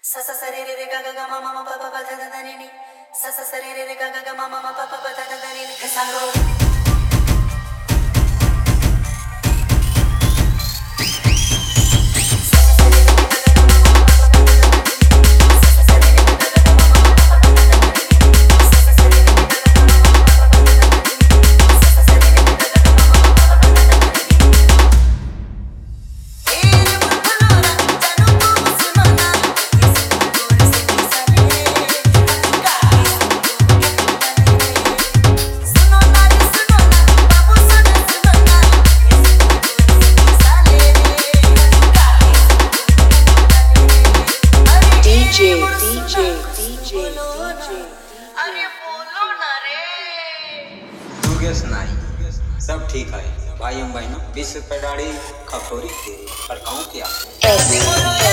सा सा सा रे रे रे गा गा गा मा मा मा पा पा पा धा धा धा नी नी सा सा सा रे रे रे गा गा गा मा मा मा पा पा पा धा धा धा नी नी सांगो अरे बोलो ना रे दुर्गेश नहीं सब ठीक है भाई हम भाई ना 20 रुपए डाड़ी खखोरी और कहूँ क्या